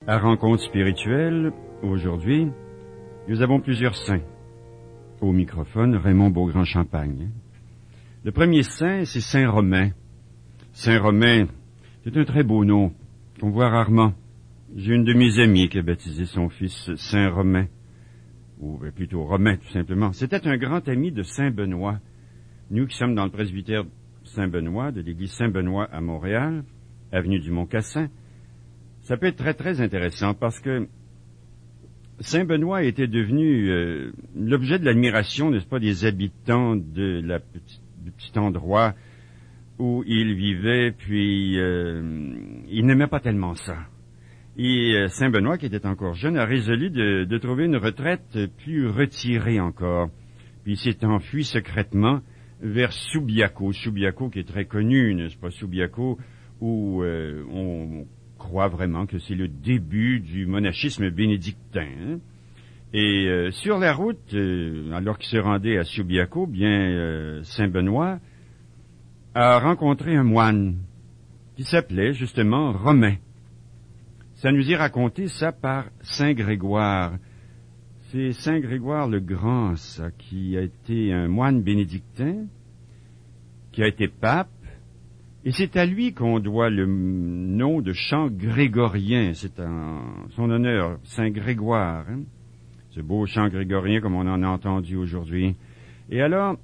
À Rencontre spirituelle, aujourd'hui, nous avons plusieurs saints. Au microphone, Raymond Beaugrand-Champagne. Le premier saint, c'est Saint Romain. Saint Romain, c'est un très beau nom qu'on voit rarement. J'ai une de mes amies qui a baptisé son fils Saint Romain, ou plutôt Romain, tout simplement. C'était un grand ami de Saint Benoît. Nous qui sommes dans le presbytère Saint-Benoît, de l'église Saint-Benoît à Montréal, avenue du Mont-Cassin, ça peut être très, très intéressant parce que Saint-Benoît était devenu l'objet de l'admiration, n'est-ce pas, des habitants du petit endroit où il vivait, puis il n'aimait pas tellement ça. Et Saint-Benoît, qui était encore jeune, a résolu de trouver une retraite plus retirée encore. Puis il s'est enfui secrètement vers Subiaco. Subiaco qui est très connu, n'est-ce pas, Subiaco, où on croit vraiment que c'est le début du monachisme bénédictin. Hein? Et sur la route, alors qu'il se rendait à Subiaco, Saint-Benoît a rencontré un moine qui s'appelait justement Romain. Ça nous est raconté, ça, par Saint Grégoire. C'est Saint Grégoire le Grand, ça, qui a été un moine bénédictin, qui a été pape, et c'est à lui qu'on doit le nom de chant grégorien. C'est en son honneur, Saint Grégoire. Hein? Ce beau chant grégorien comme on en a entendu aujourd'hui. Et alors,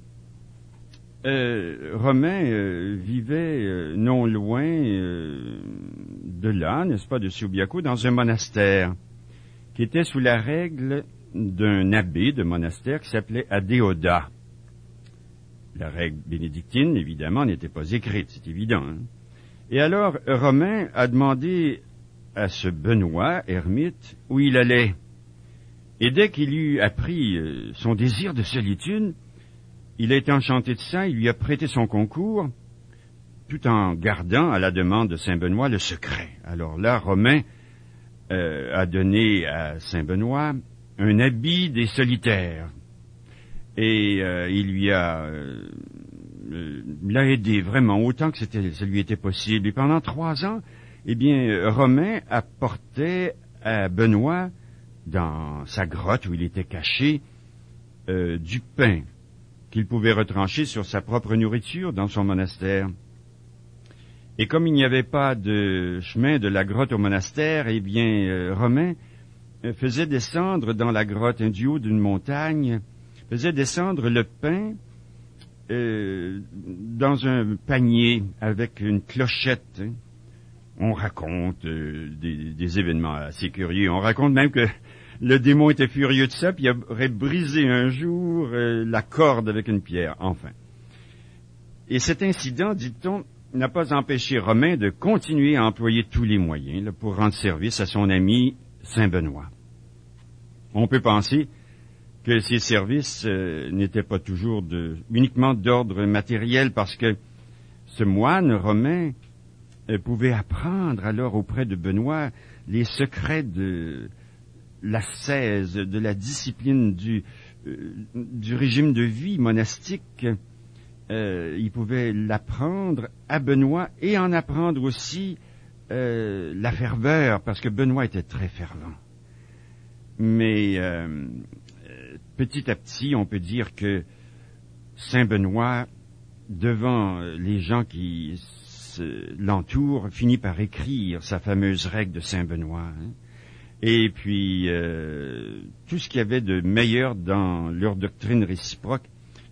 Romain vivait non loin de là, n'est-ce pas, de Subiaco, dans un monastère qui était sous la règle d'un abbé de monastère qui s'appelait Adéodat. La règle bénédictine, évidemment, n'était pas écrite, c'est évident. Hein? Et alors, Romain a demandé à ce Benoît, ermite, où il allait. Et dès qu'il eut appris son désir de solitude, il a été enchanté de ça, il lui a prêté son concours, tout en gardant, à la demande de Saint Benoît, le secret. Alors là, Romain a donné à Saint Benoît un habit des solitaires. Et il lui a l'a aidé vraiment autant que ça lui était possible. Et pendant 3 ans, Romain apportait à Benoît, dans sa grotte où il était caché, du pain qu'il pouvait retrancher sur sa propre nourriture dans son monastère. Et comme il n'y avait pas de chemin de la grotte au monastère, Romain faisait descendre dans la grotte, du haut d'une montagne, faisait descendre le pain dans un panier avec une clochette. Hein. On raconte des événements assez curieux. On raconte même que le démon était furieux de ça, puis il aurait brisé un jour la corde avec une pierre, enfin. Et cet incident, dit-on, n'a pas empêché Romain de continuer à employer tous les moyens pour rendre service à son ami Saint Benoît. On peut penser que ces services n'étaient pas toujours uniquement d'ordre matériel, parce que ce moine Romain pouvait apprendre alors auprès de Benoît les secrets de l'ascèse, de la discipline du régime de vie monastique. Il pouvait l'apprendre à Benoît et en apprendre aussi la ferveur, parce que Benoît était très fervent. Mais petit à petit, on peut dire que Saint Benoît, devant les gens qui l'entourent, finit par écrire sa fameuse règle de Saint Benoît. Hein? Et puis, tout ce qu'il y avait de meilleur dans leur doctrine réciproque,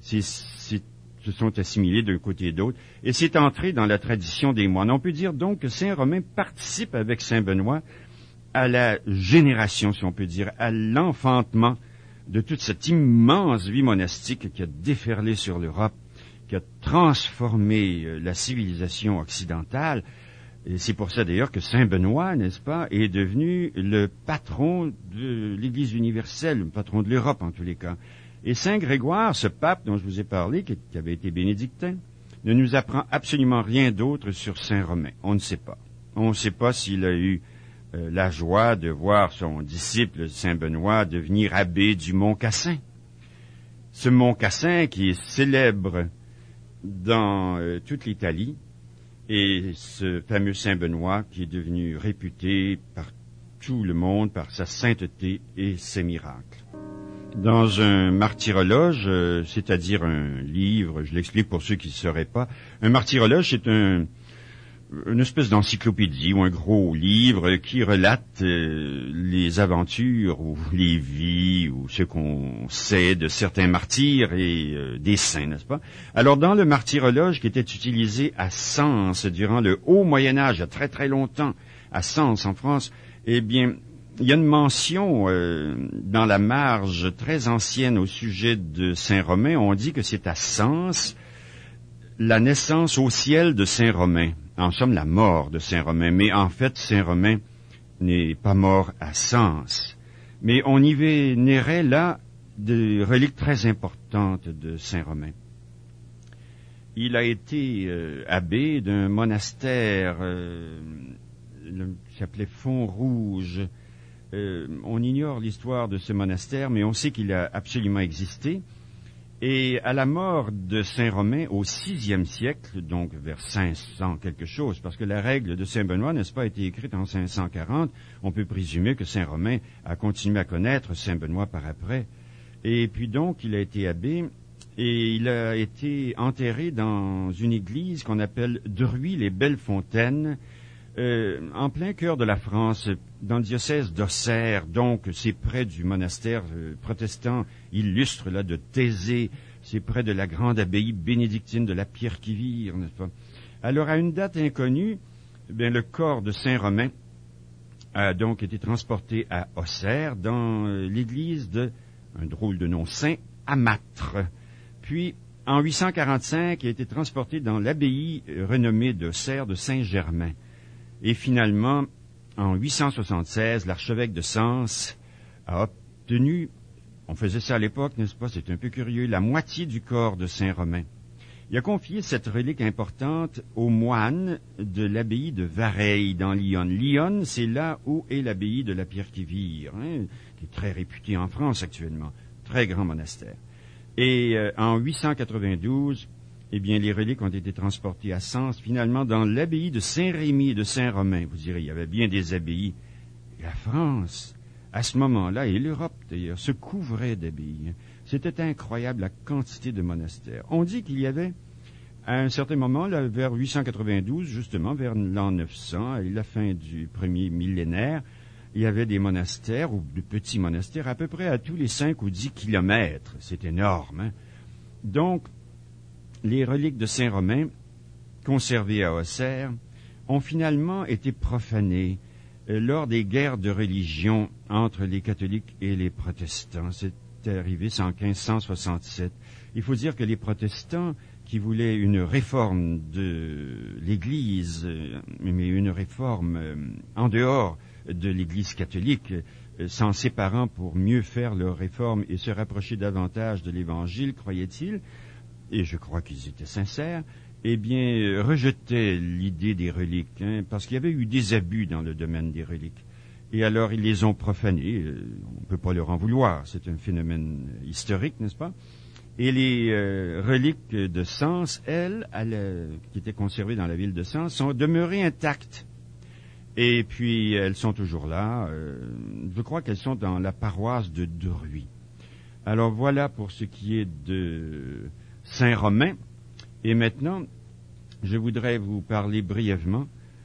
se sont assimilés d'un côté et d'autre, et c'est entré dans la tradition des moines. On peut dire donc que Saint Romain participe avec Saint Benoît à la génération, si on peut dire, à l'enfantement de toute cette immense vie monastique qui a déferlé sur l'Europe, qui a transformé la civilisation occidentale. Et c'est pour ça d'ailleurs que Saint Benoît, n'est-ce pas, est devenu le patron de l'Église universelle, le patron de l'Europe en tous les cas. Et Saint Grégoire, ce pape dont je vous ai parlé, qui avait été bénédictin, ne nous apprend absolument rien d'autre sur Saint Romain. On ne sait pas. On ne sait pas s'il a eu la joie de voir son disciple Saint Benoît devenir abbé du Mont-Cassin. Ce Mont-Cassin qui est célèbre dans toute l'Italie, et ce fameux Saint Benoît qui est devenu réputé par tout le monde par sa sainteté et ses miracles. Dans un martyrologe, c'est-à-dire un livre, je l'explique pour ceux qui ne sauraient pas, un martyrologe, c'est une espèce d'encyclopédie ou un gros livre qui relate les aventures ou les vies ou ce qu'on sait de certains martyrs et des saints, n'est-ce pas? Alors, dans le martyrologe qui était utilisé à Sens durant le Haut Moyen-Âge, il y a très très longtemps, à Sens en France, eh bien, il y a une mention dans la marge très ancienne au sujet de Saint-Romain. On dit que c'est à Sens la naissance au ciel de Saint-Romain. En somme, la mort de Saint-Romain. Mais en fait, Saint-Romain n'est pas mort à Sens. Mais on y vénérait là des reliques très importantes de Saint-Romain. Il a été abbé d'un monastère qui s'appelait Font-Rouge. On ignore l'histoire de ce monastère, mais on sait qu'il a absolument existé. Et à la mort de Saint-Romain au VIe siècle, donc vers 500 quelque chose, parce que la règle de Saint-Benoît, n'est-ce pas, a été écrite en 540, on peut présumer que Saint-Romain a continué à connaître Saint-Benoît par après. Et puis donc, il a été abbé, et il a été enterré dans une église qu'on appelle Druy-les-Belles-Fontaines, en plein cœur de la France, dans le diocèse d'Auxerre, donc c'est près du monastère protestant illustre là de Thésée, c'est près de la grande abbaye bénédictine de la Pierre-qui-Vire, n'est-ce pas? Alors à une date inconnue, le corps de Saint-Romain a donc été transporté à Auxerre dans l'église de, un drôle de nom, Saint-Amatre. Puis en 845, il a été transporté dans l'abbaye renommée d'Auxerre de Saint-Germain. Et finalement, en 876, l'archevêque de Sens a obtenu, on faisait ça à l'époque, n'est-ce pas, c'est un peu curieux, la moitié du corps de Saint-Romain. Il a confié cette relique importante aux moines de l'abbaye de Vareilles dans l'Yonne. L'Yonne, c'est là où est l'abbaye de la Pierre-qui-Vire, qui est très réputée en France actuellement, très grand monastère. Et en 892, eh bien, les reliques ont été transportées à Sens, finalement, dans l'abbaye de Saint-Rémy et de Saint-Romain. Vous direz, il y avait bien des abbayes. Et la France, à ce moment-là, et l'Europe d'ailleurs, se couvrait d'abbayes. C'était incroyable la quantité de monastères. On dit qu'il y avait, à un certain moment, là, vers 892, justement, vers l'an 900, à la fin du premier millénaire, il y avait des monastères, ou de petits monastères, à peu près à tous les 5 ou 10 kilomètres. C'est énorme, hein? Donc, les reliques de Saint-Romain, conservées à Auxerre, ont finalement été profanées lors des guerres de religion entre les catholiques et les protestants. C'est arrivé en 1567. Il faut dire que les protestants, qui voulaient une réforme de l'Église, mais une réforme en dehors de l'Église catholique, s'en séparant pour mieux faire leur réforme et se rapprocher davantage de l'Évangile, croyaient-ils, et je crois qu'ils étaient sincères, eh bien, rejetaient l'idée des reliques, parce qu'il y avait eu des abus dans le domaine des reliques. Et alors, ils les ont profanées. On ne peut pas leur en vouloir. C'est un phénomène historique, n'est-ce pas? Et les reliques de Sens, elles, qui étaient conservées dans la ville de Sens, sont demeurées intactes. Et puis, elles sont toujours là. Je crois qu'elles sont dans la paroisse de Druy. Alors, voilà pour ce qui est de Saint-Romain. Et maintenant, je voudrais vous parler brièvement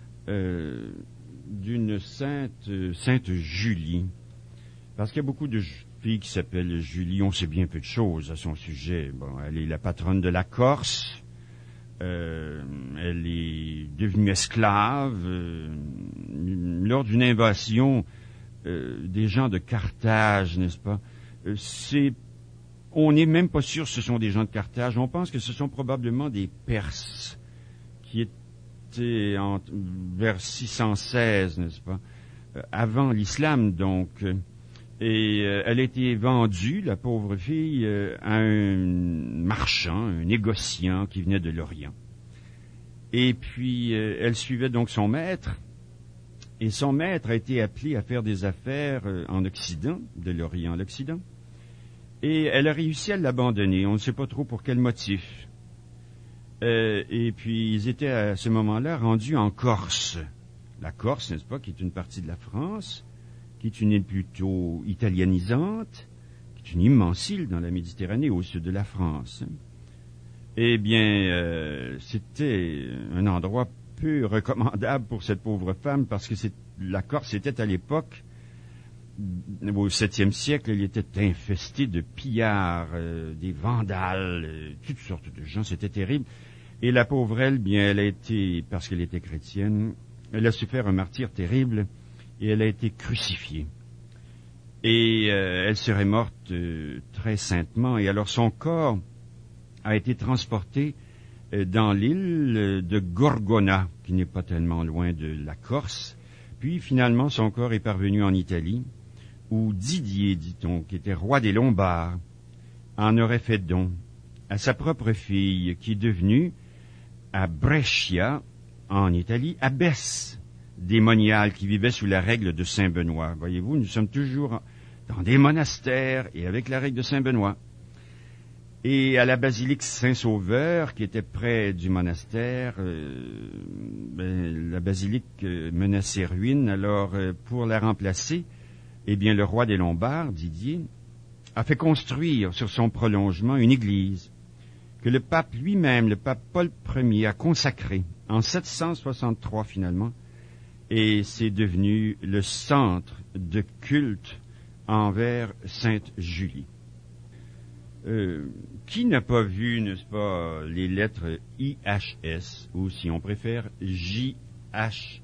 d'une sainte Julie. Parce qu'il y a beaucoup de filles qui s'appellent Julie. On sait bien peu de choses à son sujet. Bon, elle est la patronne de la Corse. Elle est devenue esclave lors d'une invasion des gens de Carthage, n'est-ce pas? On n'est même pas sûr que ce sont des gens de Carthage. On pense que ce sont probablement des Perses qui étaient vers 616, n'est-ce pas? Avant l'islam, donc. Et elle a été vendue, la pauvre fille, à un marchand, un négociant qui venait de l'Orient. Et puis, elle suivait donc son maître. Et son maître a été appelé à faire des affaires en Occident, de l'Orient à l'Occident. Et elle a réussi à l'abandonner. On ne sait pas trop pour quel motif. Et puis, ils étaient à ce moment-là rendus en Corse. La Corse, n'est-ce pas, qui est une partie de la France. qui est une île plutôt italianisante, qui est une immense île dans la Méditerranée, au sud de la France. Eh bien, c'était un endroit peu recommandable pour cette pauvre femme, parce que la Corse était à l'époque, au 7e siècle, elle était infestée de pillards, des vandales, toutes sortes de gens, c'était terrible. Et la pauvre elle, bien, elle a été, parce qu'elle était chrétienne, elle a souffert un martyre terrible, et elle a été crucifiée. Et elle serait morte très saintement, et alors son corps a été transporté dans l'île de Gorgona, qui n'est pas tellement loin de la Corse. Puis finalement, son corps est parvenu en Italie, où Didier, dit-on, qui était roi des Lombards, en aurait fait don à sa propre fille, qui est devenue, à Brescia, en Italie, abbesse démoniale, qui vivait sous la règle de Saint-Benoît. Voyez-vous, nous sommes toujours dans des monastères et avec la règle de Saint-Benoît. Et à la basilique Saint-Sauveur, qui était près du monastère, la basilique menait ses ruines. Alors, pour la remplacer, eh bien, le roi des Lombards, Didier, a fait construire sur son prolongement une église que le pape lui-même, le pape Paul Ier, a consacrée en 763 finalement, et c'est devenu le centre de culte envers Sainte Julie. Qui n'a pas vu, n'est-ce pas, les lettres IHS, ou si on préfère, JHS,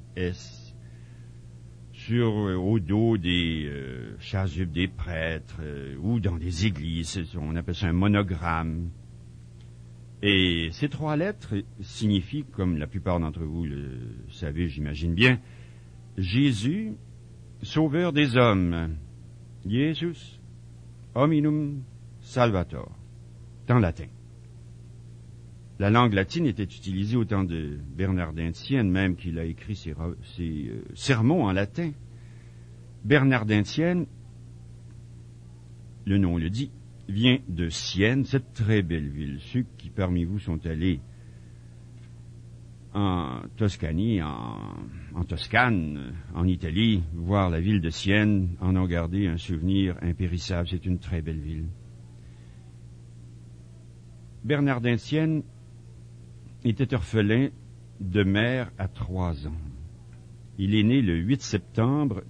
au dos des chasubles des prêtres, ou dans des églises, on appelle ça un monogramme. Et ces 3 lettres signifient, comme la plupart d'entre vous le savez, j'imagine bien, Jésus, sauveur des hommes. Jesus, hominum salvator, en latin. La langue latine était utilisée au temps de Bernardin de Sienne, même qu'il a écrit ses sermons en latin. Bernardin de Sienne, le nom le dit, vient de Sienne, cette très belle ville. Ceux qui parmi vous sont allés en Toscanie, en Toscane, en Italie, voir la ville de Sienne, en ont gardé un souvenir impérissable. C'est une très belle ville. Bernardin de Sienne était orphelin de mère à 3 ans. Il est né le 8 septembre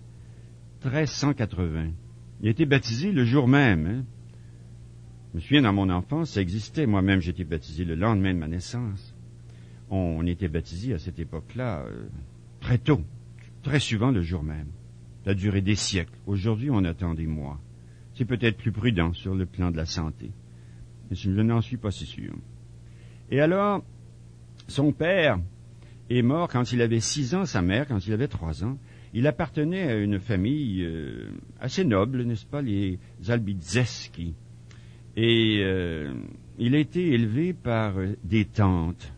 1380. Il a été baptisé le jour même. Je me souviens, dans mon enfance, ça existait. Moi-même, j'ai été baptisé le lendemain de ma naissance. On était baptisé à cette époque-là très tôt, très souvent le jour même. Ça a duré des siècles. Aujourd'hui, on attend des mois. C'est peut-être plus prudent sur le plan de la santé. Mais je n'en suis pas si sûr. Et alors, son père est mort quand il avait 6 ans, sa mère quand il avait 3 ans. Il appartenait à une famille assez noble, n'est-ce pas, les Albizeschi. Et il a été élevé par des tantes,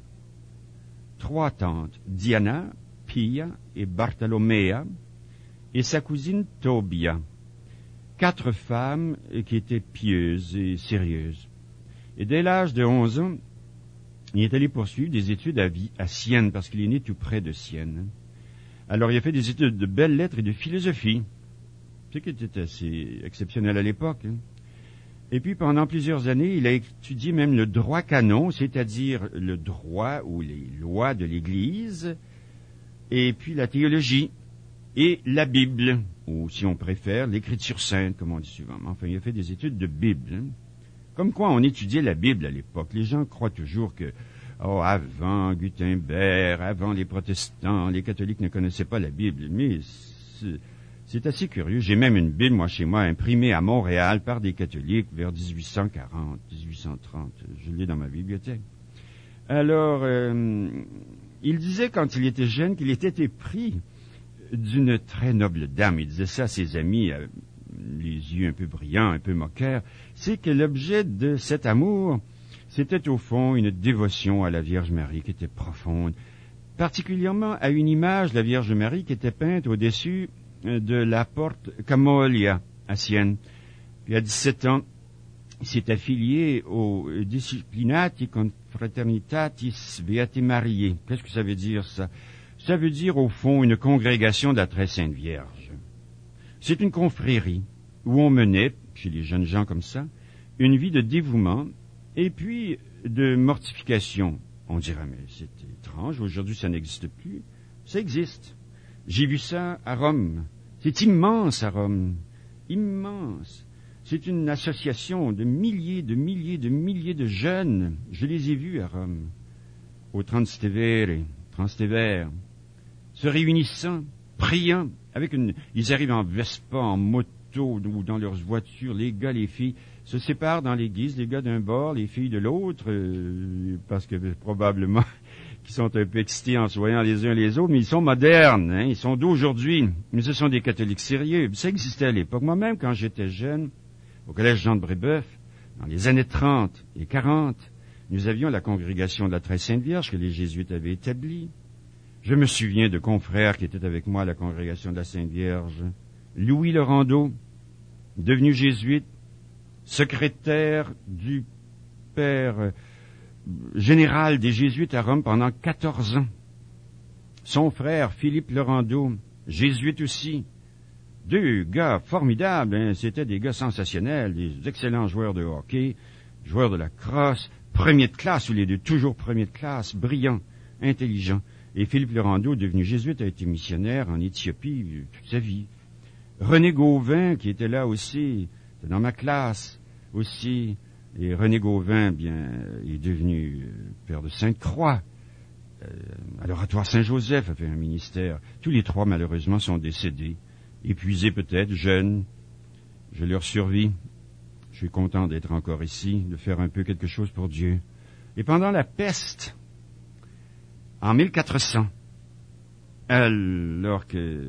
3 tantes, Diana, Pia et Bartolomea, et sa cousine Tobia. 4 femmes qui étaient pieuses et sérieuses. Et dès l'âge de 11 ans, il est allé poursuivre des études à Sienne, parce qu'il est né tout près de Sienne. Alors il a fait des études de belles lettres et de philosophie, ce qui était assez exceptionnel à l'époque. Et puis pendant plusieurs années, il a étudié même le droit canon, c'est-à-dire le droit ou les lois de l'Église, et puis la théologie et la Bible, ou si on préfère, l'écriture sainte, comme on dit souvent. Enfin, il a fait des études de Bible. Comme quoi on étudiait la Bible à l'époque. Les gens croient toujours que, avant Gutenberg, avant les protestants, les catholiques ne connaissaient pas la Bible. Mais c'est assez curieux. J'ai même une Bible, moi, chez moi, imprimée à Montréal par des catholiques vers 1840, 1830. Je l'ai dans ma bibliothèque. Alors, il disait quand il était jeune qu'il était épris d'une très noble dame. Il disait ça à ses amis, les yeux un peu brillants, un peu moqueurs. C'est que l'objet de cet amour, c'était au fond une dévotion à la Vierge Marie qui était profonde, particulièrement à une image de la Vierge Marie qui était peinte au-dessus de la porte Camoglia à Sienne. Puis à 17 ans, il s'est affilié au Disciplinati Confraternitatis Beate Mariae. Qu'est-ce que ça veut dire, ça? Ça veut dire, au fond, une congrégation de la Très Sainte Vierge. C'est une confrérie où on menait, chez les jeunes gens comme ça, une vie de dévouement et puis de mortification. On dirait, mais c'est étrange, aujourd'hui ça n'existe plus. Ça existe. J'ai vu ça à Rome. C'est immense à Rome. Immense. C'est une association de milliers de jeunes. Je les ai vus à Rome, au Trastevere, se réunissant, priant, ils arrivent en Vespa, en moto ou dans leurs voitures, les gars, les filles se séparent dans l'église, les gars d'un bord, les filles de l'autre, parce que probablement qu'ils sont un peu excités en se voyant les uns les autres, mais ils sont modernes, hein, ils sont d'aujourd'hui, mais ce sont des catholiques sérieux. Ça existait à l'époque. Moi-même, quand j'étais jeune, au collège Jean de Brébeuf, dans les années 30 et 40, nous avions la congrégation de la Très Sainte Vierge que les Jésuites avaient établie. Je me souviens de confrères qui étaient avec moi à la congrégation de la Sainte Vierge. Louis Lerandeau, devenu jésuite, secrétaire du père général des Jésuites à Rome pendant 14 ans. Son frère, Philippe Lerandeau, jésuite aussi. Deux gars formidables, hein. C'était des gars sensationnels, des excellents joueurs de hockey, joueurs de la crosse, premier de classe, ou les deux, toujours premier de classe, brillants, intelligents. Et Philippe Lerandeau, devenu jésuite, a été missionnaire en Éthiopie toute sa vie. René Gauvin, qui était là aussi, dans ma classe aussi. Et René Gauvin, bien, est devenu père de Sainte-Croix. À l'Oratoire Saint-Joseph a fait un ministère. Tous les trois, malheureusement, sont décédés. Épuisés peut-être, jeunes. Je leur survis. Je suis content d'être encore ici, de faire un peu quelque chose pour Dieu. Et pendant la peste, en 1400, alors que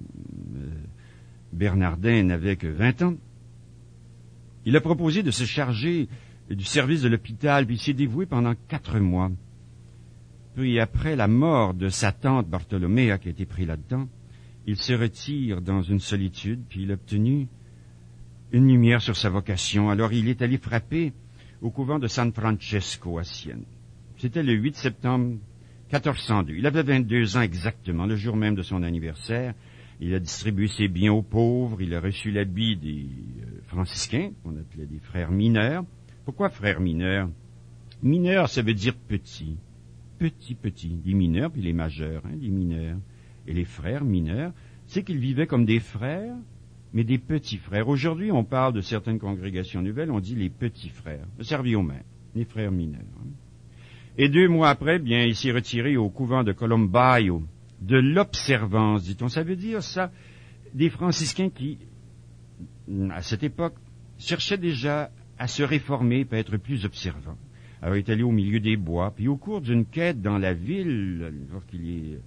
Bernardin n'avait que 20 ans, il a proposé de se charger du service de l'hôpital, puis il s'est dévoué pendant 4 mois. Puis après la mort de sa tante Bartholoméa, qui a été pris là-dedans, il se retire dans une solitude, puis il a obtenu une lumière sur sa vocation. Alors il est allé frapper au couvent de San Francesco à Sienne. C'était le 8 septembre 1402. Il avait 22 ans exactement, le jour même de son anniversaire. Il a distribué ses biens aux pauvres, il a reçu l'habit des franciscains, qu'on appelait des frères mineurs. Pourquoi frères mineurs? Mineurs, ça veut dire petit. Petit, des mineurs, puis les majeurs, hein, des mineurs. Et les frères mineurs, c'est qu'ils vivaient comme des frères, mais des petits frères. Aujourd'hui, on parle de certaines congrégations nouvelles, on dit les petits frères, servis aux mains, les frères mineurs. Hein. Et 2 mois après, bien, il s'est retiré au couvent de Colombaio, de l'observance, dit-on. Ça veut dire ça, des franciscains qui, à cette époque, cherchaient déjà à se réformer et à être plus observants. Alors, il est allé au milieu des bois, puis au cours d'une quête dans la ville, lorsqu'il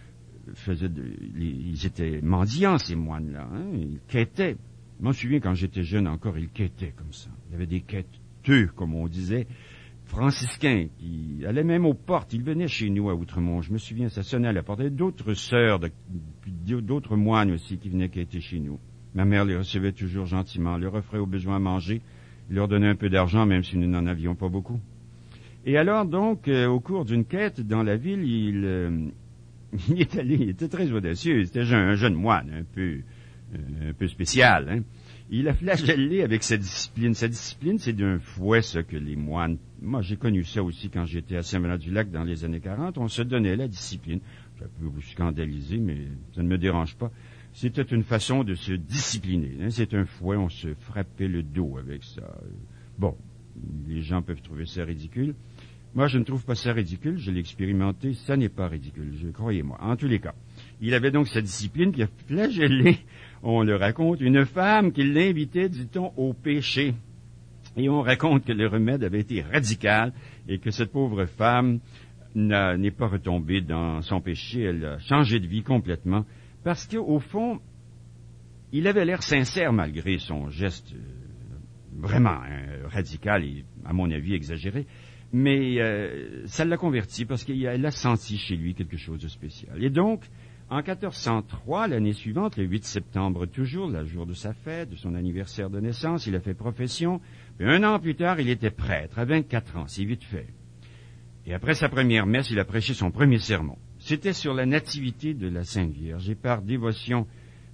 ils étaient mendiants, ces moines-là, hein, ils quêtaient. Je m'en souviens, quand j'étais jeune encore, ils quêtaient comme ça. Il y avait des quêteux, comme on disait, franciscains, qui allaient même aux portes. Ils venaient chez nous à Outremont. Je me souviens, ça sonnait à la porte. Il y avait d'autres sœurs, d'autres moines aussi qui venaient quêter chez nous. Ma mère les recevait toujours gentiment, leur offrait au besoin à manger, leur donnait un peu d'argent, même si nous n'en avions pas beaucoup. Et alors, donc, au cours d'une quête dans la ville, il est allé, il était très audacieux, c'était un jeune moine, un peu spécial, hein. Il a flagellé avec sa discipline. Sa discipline, c'est d'un fouet, ça, que les moines... Moi, j'ai connu ça aussi quand j'étais à Saint-Venant-du-Lac dans les années 40. On se donnait la discipline. Ça peut vous scandaliser, mais ça ne me dérange pas. C'était une façon de se discipliner, hein. C'est un fouet, on se frappait le dos avec ça. Bon, les gens peuvent trouver ça ridicule. Moi, je ne trouve pas ça ridicule. Je l'ai expérimenté. Ça n'est pas ridicule, croyez-moi. En tous les cas, il avait donc sa discipline qui a flagellé, on le raconte, une femme qui l'invitait, dit-on, au péché. Et on raconte que le remède avait été radical et que cette pauvre femme n'est pas retombée dans son péché. Elle a changé de vie complètement parce qu'au fond, il avait l'air sincère malgré son geste vraiment radical et, à mon avis, exagéré. Mais ça l'a converti parce qu'elle a senti chez lui quelque chose de spécial. Et donc, en 1403, l'année suivante, le 8 septembre toujours, le jour de sa fête, de son anniversaire de naissance, il a fait profession. Puis 1 an plus tard, il était prêtre, à 24 ans, c'est vite fait. Et après sa première messe, il a prêché son premier sermon. C'était sur la nativité de la Sainte Vierge. Et par dévotion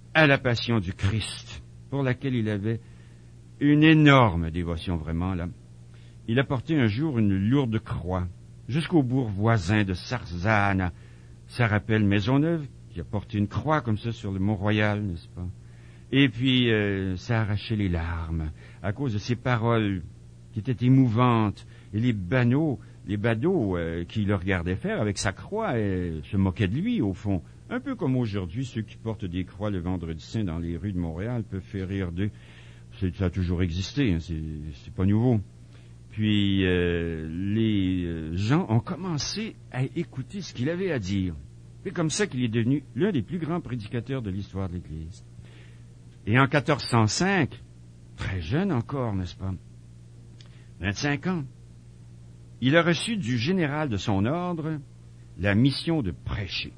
à la passion du Christ, pour laquelle il avait une énorme dévotion vraiment là. Il a porté un jour une lourde croix jusqu'au bourg voisin de Sarzana. Ça rappelle Maisonneuve, qui a porté une croix comme ça sur le Mont-Royal, n'est-ce pas? Et puis, ça arrachait les larmes à cause de ces paroles qui étaient émouvantes. Et les badauds qui le regardaient faire avec sa croix se moquaient de lui, au fond. Un peu comme aujourd'hui, ceux qui portent des croix le vendredi saint dans les rues de Montréal peuvent faire rire d'eux. Ça a toujours existé, hein, c'est pas nouveau. Puis, les gens ont commencé à écouter ce qu'il avait à dire. C'est comme ça qu'il est devenu l'un des plus grands prédicateurs de l'histoire de l'Église. Et en 1405, très jeune encore, n'est-ce pas? 25 ans. Il a reçu du général de son ordre la mission de prêcher.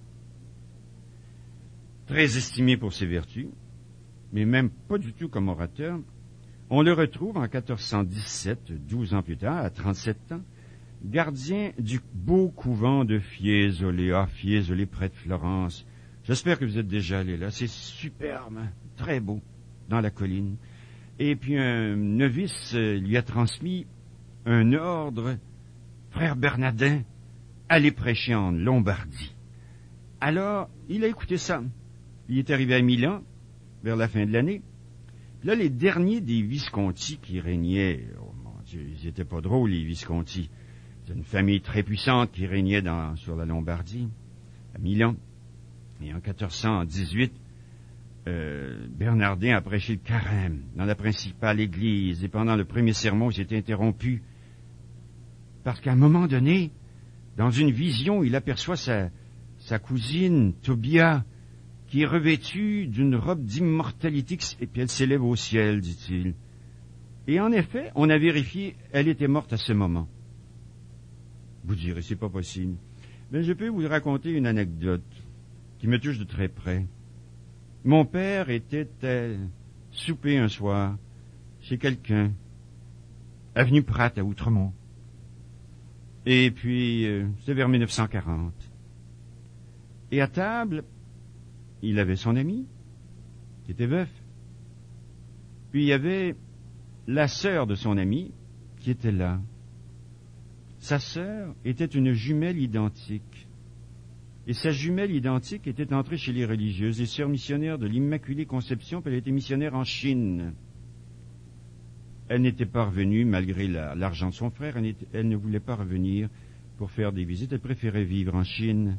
Très estimé pour ses vertus, mais même pas du tout comme orateur, on le retrouve en 1417, 12 ans plus tard, à 37 ans, gardien du beau couvent de Fiesole, Fiesole près de Florence. J'espère que vous êtes déjà allé là, c'est superbe, hein? Très beau, dans la colline. Et puis un novice lui a transmis un ordre, frère Bernardin, allez prêcher en Lombardie. Alors, il a écouté ça. Il est arrivé à Milan, vers la fin de l'année. Là, les derniers des Visconti qui régnaient, oh mon Dieu, ils étaient pas drôles, les Visconti. C'est une famille très puissante qui régnait sur la Lombardie, à Milan. Et en 1418, Bernardin a prêché le carême dans la principale église. Et pendant le premier sermon, il s'est interrompu. Parce qu'à un moment donné, dans une vision, il aperçoit sa cousine, Tobia, qui est revêtue d'une robe d'immortalité, et puis elle s'élève au ciel, dit-il. Et en effet, on a vérifié, elle était morte à ce moment. Vous direz, c'est pas possible. Mais je peux vous raconter une anecdote qui me touche de très près. Mon père était souper un soir chez quelqu'un, avenue Pratt à Outremont. Et puis, c'était vers 1940. Et à table, il avait son ami, qui était veuf. Puis il y avait la sœur de son ami, qui était là. Sa sœur était une jumelle identique. Et sa jumelle identique était entrée chez les religieuses et sœur missionnaire de l'Immaculée Conception, puis elle était missionnaire en Chine. Elle n'était pas revenue, malgré l'argent de son frère, elle ne voulait pas revenir pour faire des visites, elle préférait vivre en Chine.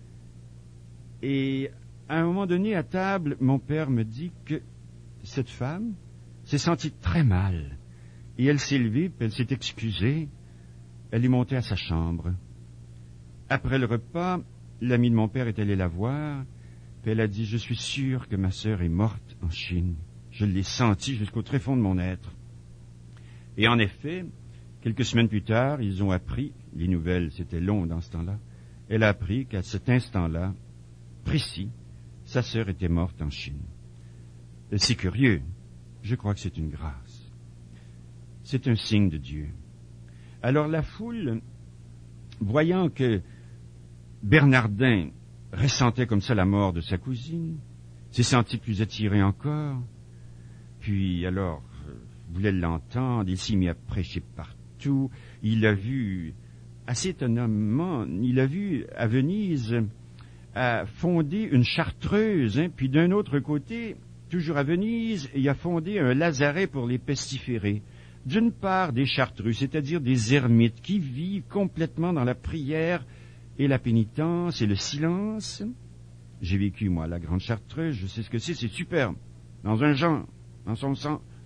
Et à un moment donné, à table, mon père me dit que cette femme s'est sentie très mal. Et elle s'est levée, puis elle s'est excusée. Elle est montée à sa chambre. Après le repas, l'amie de mon père est allée la voir, puis elle a dit, je suis sûre que ma sœur est morte en Chine. Je l'ai senti jusqu'au tréfonds de mon être. Et en effet, quelques semaines plus tard, ils ont appris, les nouvelles, c'était long dans ce temps-là, elle a appris qu'à cet instant-là, précis, sa sœur était morte en Chine. C'est curieux. Je crois que c'est une grâce. C'est un signe de Dieu. Alors la foule, voyant que Bernardin ressentait comme ça la mort de sa cousine, s'est senti plus attiré encore, puis alors voulait l'entendre, il s'y mit à prêcher partout, il a vu, assez étonnamment, il a vu à Venise a fondé une chartreuse, puis d'un autre côté, toujours à Venise, il a fondé un lazaret pour les pestiférés. D'une part, des chartreux, c'est-à-dire des ermites qui vivent complètement dans la prière et la pénitence et le silence. J'ai vécu, moi, la Grande Chartreuse, je sais ce que c'est superbe. Dans un genre, dans son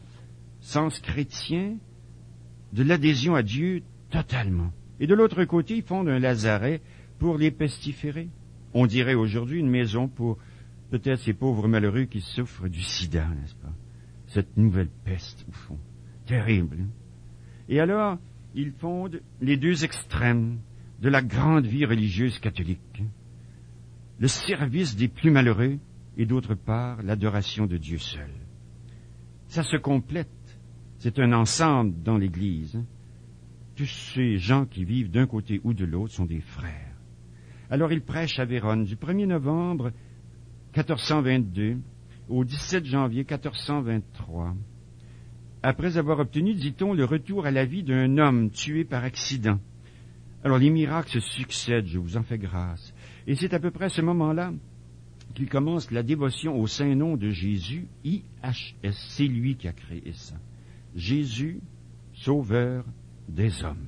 sens chrétien, de l'adhésion à Dieu totalement. Et de l'autre côté, ils fondent un lazaret pour les pestiférés. On dirait aujourd'hui une maison pour peut-être ces pauvres malheureux qui souffrent du sida, n'est-ce pas? Cette nouvelle peste, au fond. Terrible. Hein? Et alors, ils fondent les deux extrêmes de la grande vie religieuse catholique. Le service des plus malheureux et d'autre part, l'adoration de Dieu seul. Ça se complète. C'est un ensemble dans l'Église. Hein? Tous ces gens qui vivent d'un côté ou de l'autre sont des frères. Alors il prêche à Vérone du 1er novembre 1422 au 17 janvier 1423. Après avoir obtenu, dit-on, le retour à la vie d'un homme tué par accident. Alors les miracles se succèdent, je vous en fais grâce. Et c'est à peu près à ce moment-là qu'il commence la dévotion au Saint-Nom de Jésus, IHS. C'est lui qui a créé ça. Jésus, Sauveur des hommes.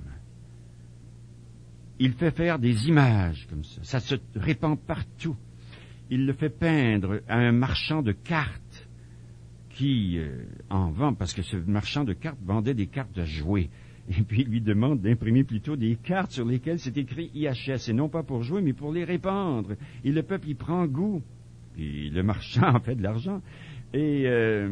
Il fait faire des images comme ça. Ça se répand partout. Il le fait peindre à un marchand de cartes qui en vend, parce que ce marchand de cartes vendait des cartes à jouer. Et puis il lui demande d'imprimer plutôt des cartes sur lesquelles c'est écrit IHS, et non pas pour jouer, mais pour les répandre. Et le peuple y prend goût. Puis le marchand en fait de l'argent. Et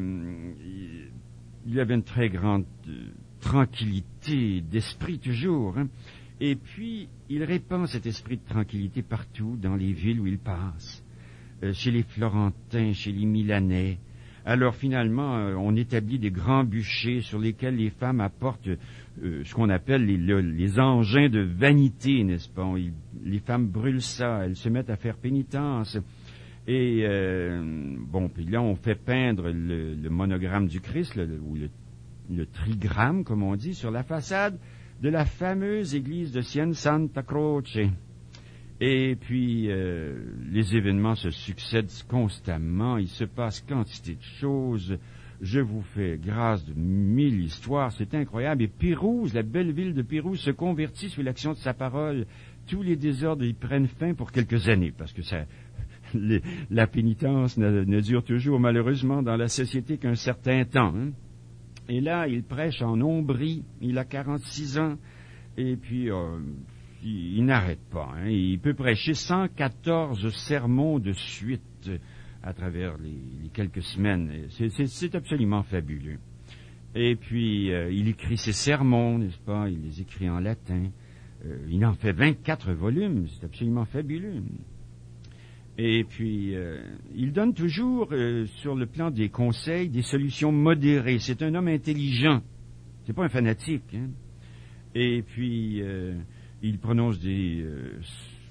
il avait une très grande tranquillité d'esprit toujours. Hein. Et puis, il répand cet esprit de tranquillité partout dans les villes où il passe. Chez les Florentins, chez les Milanais. Alors finalement, on établit des grands bûchers sur lesquels les femmes apportent ce qu'on appelle les engins de vanité, n'est-ce pas? Les femmes brûlent ça, elles se mettent à faire pénitence. Et puis là, on fait peindre le monogramme du Christ, ou le trigramme, comme on dit, sur la façade de la fameuse église de Sienne Santa Croce. Et puis, les événements se succèdent constamment, il se passe quantité de choses, je vous fais grâce de 1000 histoires, c'est incroyable. Et Pérouse, la belle ville de Pérouse, se convertit sous l'action de sa parole. Tous les désordres y prennent fin pour quelques années, parce que la pénitence ne dure toujours malheureusement dans la société qu'un certain temps. Hein. Et là, il prêche en Ombrie, il a 46 ans, et puis il n'arrête pas. Hein. Il peut prêcher 114 sermons de suite à travers les quelques semaines. C'est absolument fabuleux. Et puis, il écrit ses sermons, n'est-ce pas? Il les écrit en latin. Il en fait 24 volumes, c'est absolument fabuleux. Et puis, il donne toujours, sur le plan des conseils, des solutions modérées. C'est un homme intelligent. C'est pas un fanatique. Hein. Et puis, il prononce il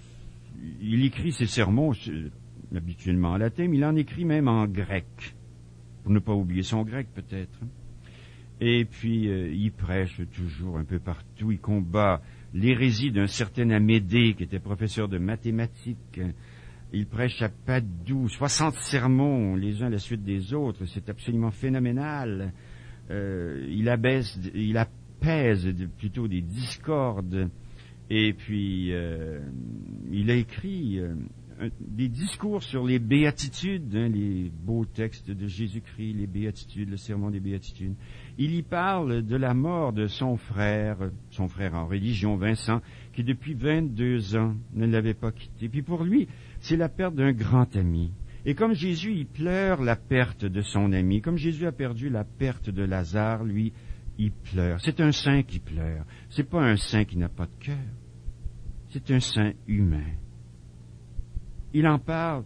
écrit ses sermons habituellement en latin, mais il en écrit même en grec. Pour ne pas oublier son grec, peut-être. Et puis, il prêche toujours un peu partout. Il combat l'hérésie d'un certain Amédée, qui était professeur de mathématiques. Il prêche à Padoue, 60 sermons, les uns à la suite des autres. C'est absolument phénoménal. Il apaise plutôt des discordes. Et puis, il a écrit des discours sur les béatitudes, hein, les beaux textes de Jésus-Christ, les béatitudes, le sermon des béatitudes. Il y parle de la mort de son frère en religion, Vincent, qui depuis 22 ans ne l'avait pas quitté. Puis pour lui, c'est la perte d'un grand ami. Et comme Jésus, il pleure la perte de son ami, comme Jésus a perdu la perte de Lazare, lui, il pleure. C'est un saint qui pleure. C'est pas un saint qui n'a pas de cœur. C'est un saint humain. Il en parle.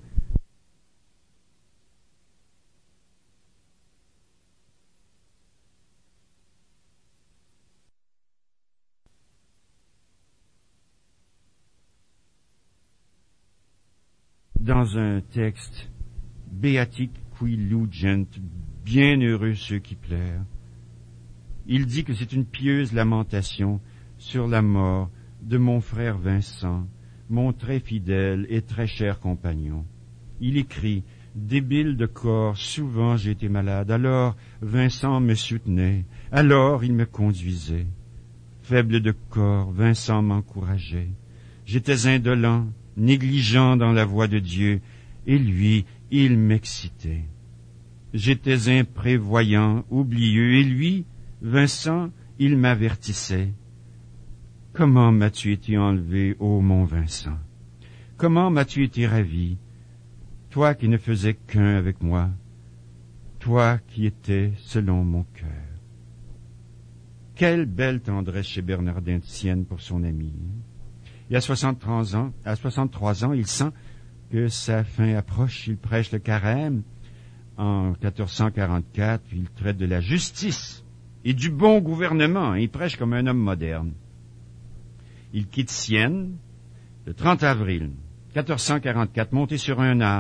Dans un texte, Beati qui lugent, bienheureux ceux qui pleurent. Il dit que c'est une pieuse lamentation sur la mort de mon frère Vincent, mon très fidèle et très cher compagnon. Il écrit, débile de corps, souvent j'ai été malade, alors Vincent me soutenait, alors il me conduisait. Faible de corps, Vincent m'encourageait. J'étais indolent, négligent dans la voie de Dieu, et lui, il m'excitait. J'étais imprévoyant, oublieux, et lui, Vincent, il m'avertissait. Comment m'as-tu été enlevé, ô mon Vincent? Comment m'as-tu été ravi, toi qui ne faisais qu'un avec moi, toi qui étais selon mon cœur? Quelle belle tendresse chez Bernardin de Sienne pour son ami. Et à 63 ans, il sent que sa fin approche. Il prêche le carême en 1444, il traite de la justice et du bon gouvernement. Il prêche comme un homme moderne. Il quitte Sienne le 30 avril 1444, monté sur un âne,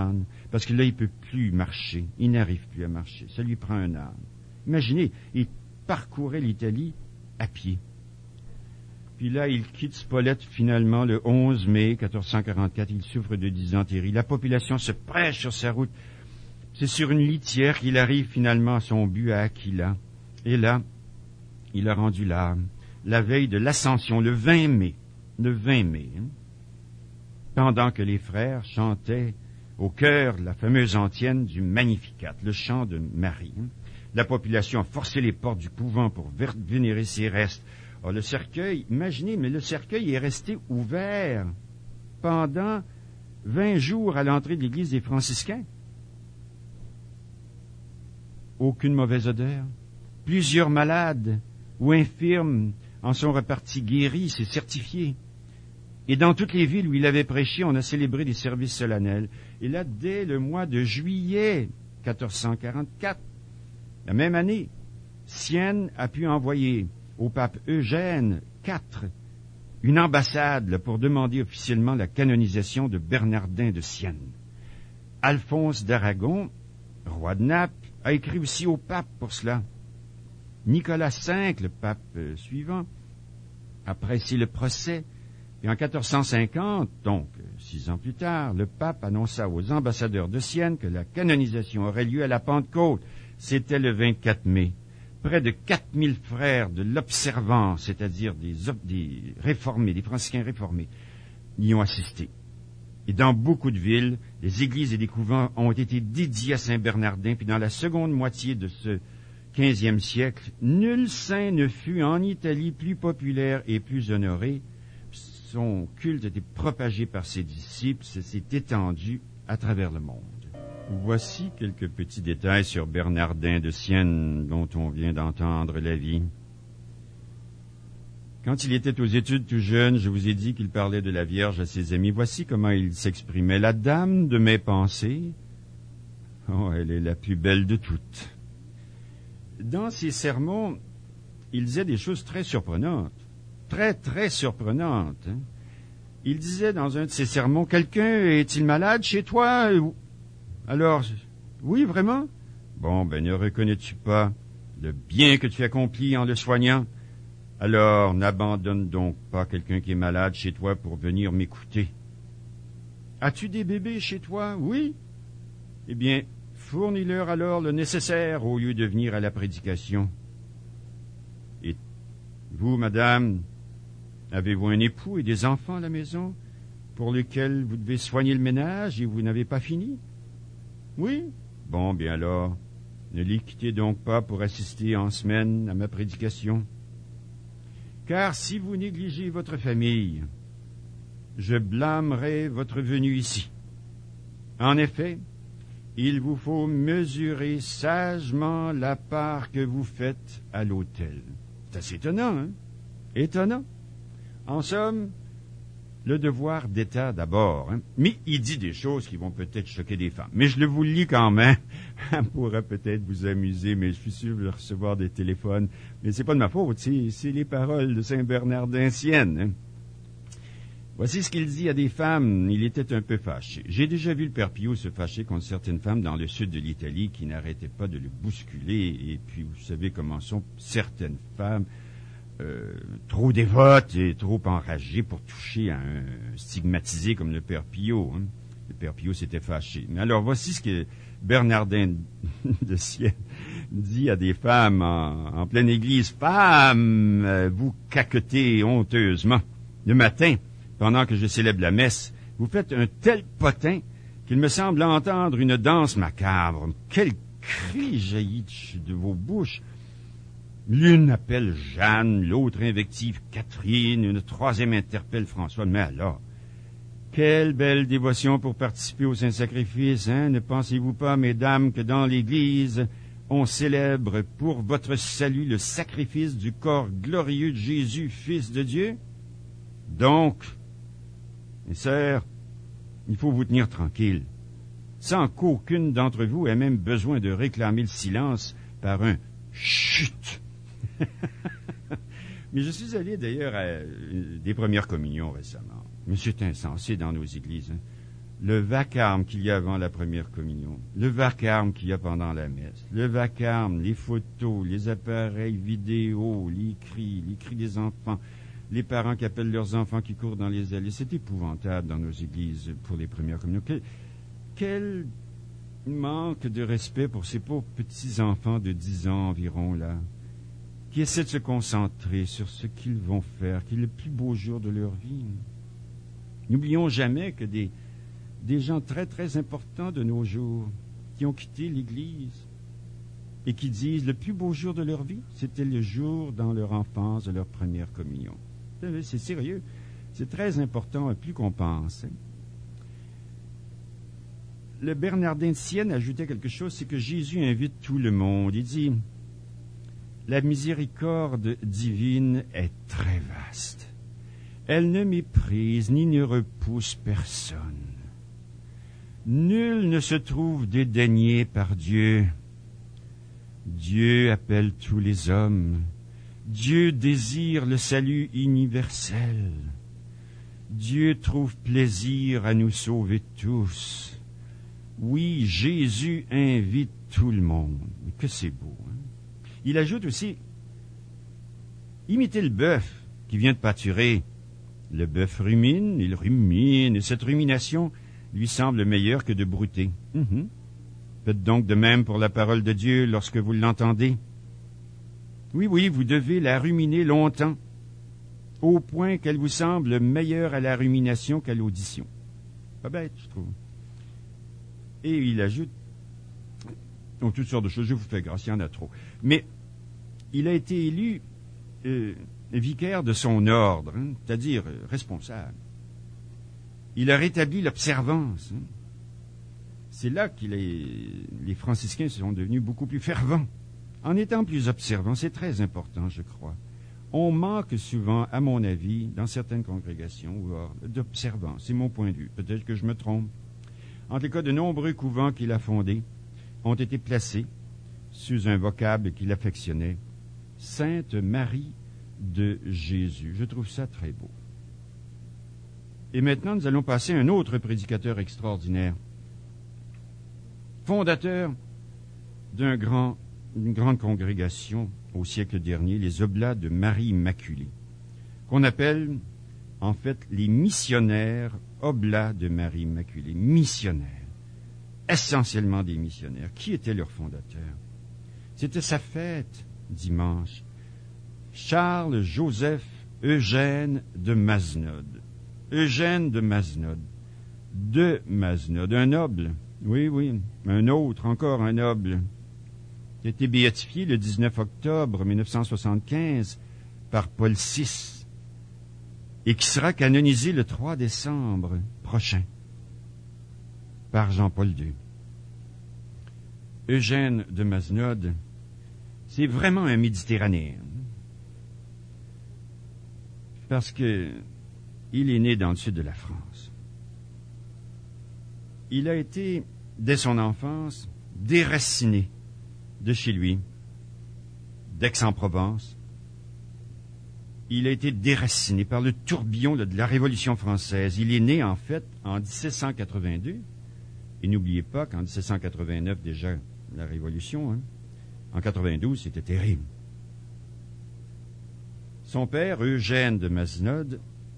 parce que là, il peut plus marcher. Il n'arrive plus à marcher. Ça lui prend un âne. Imaginez, il parcourait l'Italie à pied. Puis là, il quitte Spolète finalement le 11 mai 1444. Il souffre de dysenterie. La population se presse sur sa route. C'est sur une litière qu'il arrive finalement à son but à Aquila. Et là, il a rendu l'âme. La veille de l'Ascension, le 20 mai. Le 20 mai. Pendant que les frères chantaient au chœur la fameuse antienne du Magnificat, le chant de Marie. La population a forcé les portes du couvent pour vénérer ses restes. Alors, le cercueil, imaginez, mais le cercueil est resté ouvert pendant 20 jours à l'entrée de l'église des franciscains. Aucune mauvaise odeur. Plusieurs malades ou infirmes en sont repartis guéris, c'est certifié. Et dans toutes les villes où il avait prêché, on a célébré des services solennels. Et là, dès le mois de juillet 1444, la même année, Sienne a pu envoyer au pape Eugène IV une ambassade pour demander officiellement la canonisation de Bernardin de Sienne. Alphonse d'Aragon, roi de Naples, a écrit aussi au pape pour cela. Nicolas V, le pape suivant, a pressé le procès. Et en 1450, donc 6 ans plus tard, le pape annonça aux ambassadeurs de Sienne que la canonisation aurait lieu à la Pentecôte. C'était le 24 mai. Près de 4000 frères de l'Observance, c'est-à-dire des réformés, des franciscains réformés, y ont assisté. Et dans beaucoup de villes, les églises et des couvents ont été dédiés à Saint Bernardin. Puis dans la seconde moitié de ce 15e siècle, nul saint ne fut en Italie plus populaire et plus honoré. Son culte a été propagé par ses disciples, s'est étendu à travers le monde. Voici quelques petits détails sur Bernardin de Sienne, dont on vient d'entendre la vie. Quand il était aux études tout jeune, je vous ai dit qu'il parlait de la Vierge à ses amis. Voici comment il s'exprimait. La dame de mes pensées, oh, elle est la plus belle de toutes. Dans ses sermons, il disait des choses très surprenantes. Très, très surprenantes. Il disait dans un de ses sermons, « Quelqu'un est-il malade chez toi ?» Alors, oui, vraiment? Bon, ne reconnais-tu pas le bien que tu accomplis en le soignant? Alors, n'abandonne donc pas quelqu'un qui est malade chez toi pour venir m'écouter. As-tu des bébés chez toi? Oui. Eh bien, fournis-leur alors le nécessaire au lieu de venir à la prédication. Et vous, madame, avez-vous un époux et des enfants à la maison pour lesquels vous devez soigner le ménage et vous n'avez pas fini? Oui? Bon, bien alors, ne les quittez donc pas pour assister en semaine à ma prédication. Car si vous négligez votre famille, je blâmerai votre venue ici. En effet, il vous faut mesurer sagement la part que vous faites à l'autel. C'est assez étonnant, hein? Étonnant. En somme, le devoir d'État d'abord, hein? Mais il dit des choses qui vont peut-être choquer des femmes. Mais je le vous lis quand même. Ça pourrait peut-être vous amuser, mais je suis sûr de recevoir des téléphones. Mais c'est pas de ma faute, c'est les paroles de Saint Bernardin Sienne. Hein? Voici ce qu'il dit à des femmes. Il était un peu fâché. J'ai déjà vu le Père Pio se fâcher contre certaines femmes dans le sud de l'Italie qui n'arrêtaient pas de le bousculer. Et puis, vous savez comment sont certaines femmes trop dévotes et trop enragées pour toucher à un stigmatisé comme le Père Pio. Hein. Le Père Pio s'était fâché. Mais alors, voici ce que Bernardin de Sienne dit à des femmes en pleine église. « Femmes, vous caquetez honteusement. Le matin, pendant que je célèbre la messe, vous faites un tel potin qu'il me semble entendre une danse macabre. Quel cri jaillit de vos bouches! L'une appelle Jeanne, l'autre invective Catherine, une troisième interpelle François. Mais alors, quelle belle dévotion pour participer au Saint-Sacrifice, hein? Ne pensez-vous pas, mesdames, que dans l'Église, on célèbre pour votre salut le sacrifice du corps glorieux de Jésus, Fils de Dieu? Donc, mes sœurs, il faut vous tenir tranquille, sans qu'aucune d'entre vous ait même besoin de réclamer le silence par un « chut ». Mais je suis allé d'ailleurs à des premières communions récemment. Mais c'est insensé dans nos églises. Hein. le vacarme qu'il y a avant la première communion, le vacarme qu'il y a pendant la messe, le vacarme, les photos, les appareils vidéo, les cris des enfants, les parents qui appellent leurs enfants qui courent dans les allées. C'est épouvantable dans nos églises pour les premières communions. Quel manque de respect pour ces pauvres petits-enfants de 10 ans environ, là, qui essaient de se concentrer sur ce qu'ils vont faire, qui est le plus beau jour de leur vie. N'oublions jamais que des gens très, très importants de nos jours qui ont quitté l'Église et qui disent le plus beau jour de leur vie, c'était le jour dans leur enfance de leur première communion. C'est sérieux. C'est très important, plus qu'on pense. Le Bernardin de Sienne ajoutait quelque chose, c'est que Jésus invite tout le monde. Il dit, la miséricorde divine est très vaste. Elle ne méprise ni ne repousse personne. Nul ne se trouve dédaigné par Dieu. Dieu appelle tous les hommes. Dieu désire le salut universel. Dieu trouve plaisir à nous sauver tous. Oui, Jésus invite tout le monde. Mais que c'est beau, hein? Il ajoute aussi, imitez le bœuf qui vient de pâturer. Le bœuf rumine, il rumine, et cette rumination lui semble meilleure que de brouter. Faites donc de même pour la parole de Dieu lorsque vous l'entendez. Oui, vous devez la ruminer longtemps, au point qu'elle vous semble meilleure à la rumination qu'à l'audition. Pas bête, je trouve. Et il ajoute, toutes sortes de choses, je vous fais grâce, il y en a trop. Mais il a été élu vicaire de son ordre, c'est-à-dire responsable. Il a rétabli l'observance. C'est là que les franciscains sont devenus beaucoup plus fervents. En étant plus observants, c'est très important, je crois. On manque souvent, à mon avis, dans certaines congrégations, d'observance. C'est mon point de vue. Peut-être que je me trompe. En tout cas, de nombreux couvents qu'il a fondés ont été placés sous un vocable qu'il affectionnait, Sainte Marie de Jésus. Je trouve ça très beau. Et maintenant, nous allons passer à un autre prédicateur extraordinaire, fondateur d'une grande congrégation au siècle dernier, les Oblats de Marie Immaculée, qu'on appelle en fait les missionnaires Oblats de Marie Immaculée. Missionnaires, essentiellement des missionnaires. Qui était leur fondateur? C'était sa fête dimanche. Charles Joseph Eugène de Mazenod. Eugène de Mazenod. De Mazenod, un noble. Oui, un autre, encore un noble, qui a été béatifié le 19 octobre 1975 par Paul VI et qui sera canonisé le 3 décembre prochain par Jean-Paul II. Eugène de Mazenod, c'est vraiment un Méditerranéen, parce que il est né dans le sud de la France. Il a été, dès son enfance, déraciné de chez lui, d'Aix-en-Provence. Il a été déraciné par le tourbillon de la Révolution française. Il est né, en fait, en 1782. Et n'oubliez pas qu'en 1789, déjà, la Révolution, en 92, c'était terrible. Son père, Eugène de Mazenod,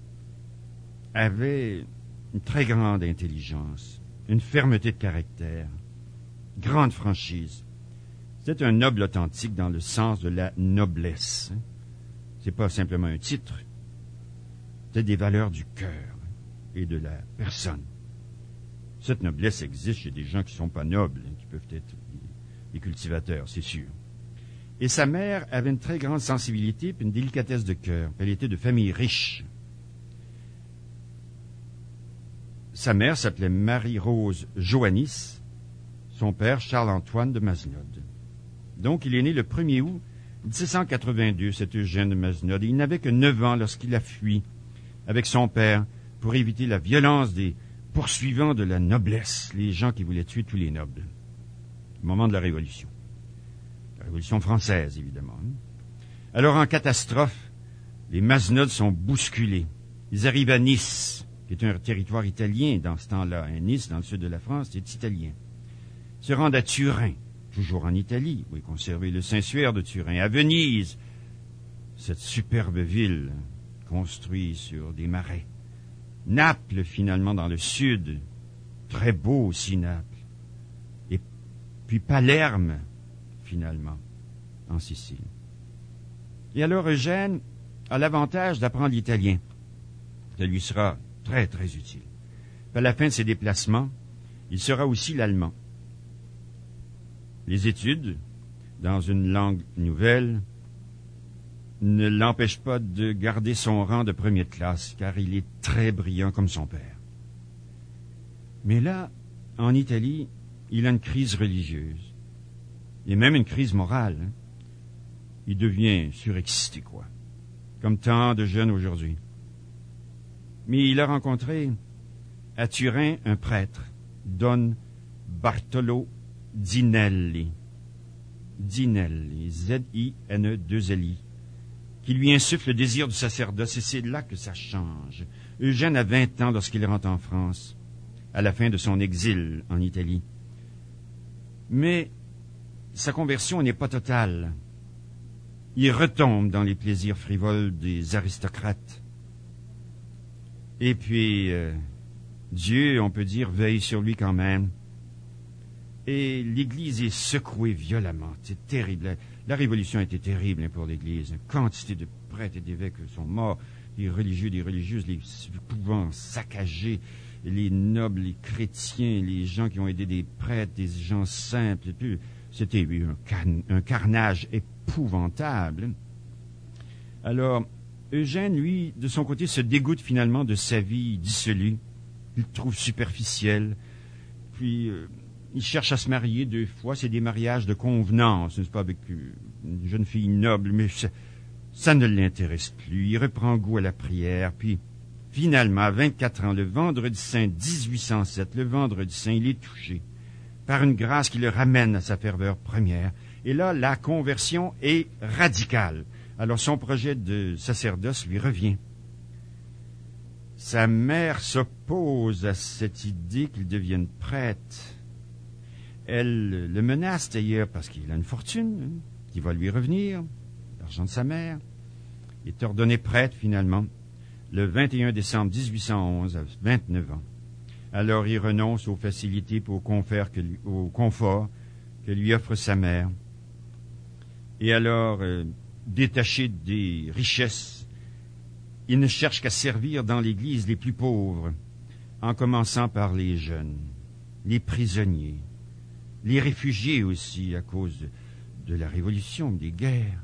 avait une très grande intelligence, une fermeté de caractère, grande franchise. C'était un noble authentique dans le sens de la noblesse. C'est pas simplement un titre. C'est des valeurs du cœur et de la personne. Cette noblesse existe chez des gens qui sont pas nobles, qui peuvent être des cultivateurs, c'est sûr. Et sa mère avait une très grande sensibilité et une délicatesse de cœur. Elle était de famille riche. Sa mère s'appelait Marie-Rose Joannis, son père Charles-Antoine de Mazenod. Donc, il est né le 1er août 1782, cet Eugène de Mazenod. Il n'avait que 9 ans lorsqu'il a fui avec son père pour éviter la violence des poursuivants de la noblesse, les gens qui voulaient tuer tous les nobles, au moment de la Révolution. La Révolution française, évidemment. Alors, en catastrophe, les Mazenod sont bousculés. Ils arrivent à Nice, qui est un territoire italien dans ce temps-là. Nice, dans le sud de la France, c'est italien. Se rendent à Turin, toujours en Italie, où est conservé le Saint-Suaire de Turin, à Venise, cette superbe ville construite sur des marais. Naples, finalement, dans le sud, très beau aussi Naples. Et puis Palerme, finalement, en Sicile. Et alors Eugène a l'avantage d'apprendre l'italien. Ça lui sera très, très utile. À la fin de ses déplacements, il sera aussi l'allemand. Les études, dans une langue nouvelle, ne l'empêchent pas de garder son rang de première classe, car il est très brillant comme son père. Mais là, en Italie, il a une crise religieuse, et même une crise morale. Il devient surexcité, quoi, comme tant de jeunes aujourd'hui. Mais il a rencontré à Turin un prêtre, Don Bartolo Zinelli, Z-I-N-E-2-L-I, qui lui insuffle le désir du sacerdoce, et c'est là que ça change. Eugène a 20 ans lorsqu'il rentre en France, à la fin de son exil en Italie. Mais sa conversion n'est pas totale. Il retombe dans les plaisirs frivoles des aristocrates. Et puis, Dieu, on peut dire, veille sur lui quand même. Et l'Église est secouée violemment. C'est terrible. La Révolution a été terrible pour l'Église. Une quantité de prêtres et d'évêques sont morts. Les religieux, les religieuses, les pouvant saccager les nobles, les chrétiens, les gens qui ont aidé des prêtres, des gens simples. C'était un carnage épouvantable. Alors, Eugène, lui, de son côté, se dégoûte finalement de sa vie dissolue. Il le trouve superficielle. Puis, il cherche à se marier 2 fois. C'est des mariages de convenance, n'est-ce pas, avec une jeune fille noble, mais ça ne l'intéresse plus. Il reprend goût à la prière. Puis, finalement, à 24 ans, le vendredi saint 1807, le vendredi saint, il est touché par une grâce qui le ramène à sa ferveur première. Et là, la conversion est radicale. Alors son projet de sacerdoce lui revient. Sa mère s'oppose à cette idée qu'il devienne prêtre. Elle le menace d'ailleurs parce qu'il a une fortune qui va lui revenir, l'argent de sa mère. Il est ordonné prêtre finalement le 21 décembre 1811 à 29 ans. Alors il renonce aux facilités et au confort que lui offre sa mère. Et alors, détaché des richesses, il ne cherche qu'à servir dans l'Église les plus pauvres, en commençant par les jeunes, les prisonniers, les réfugiés aussi à cause de la Révolution, des guerres.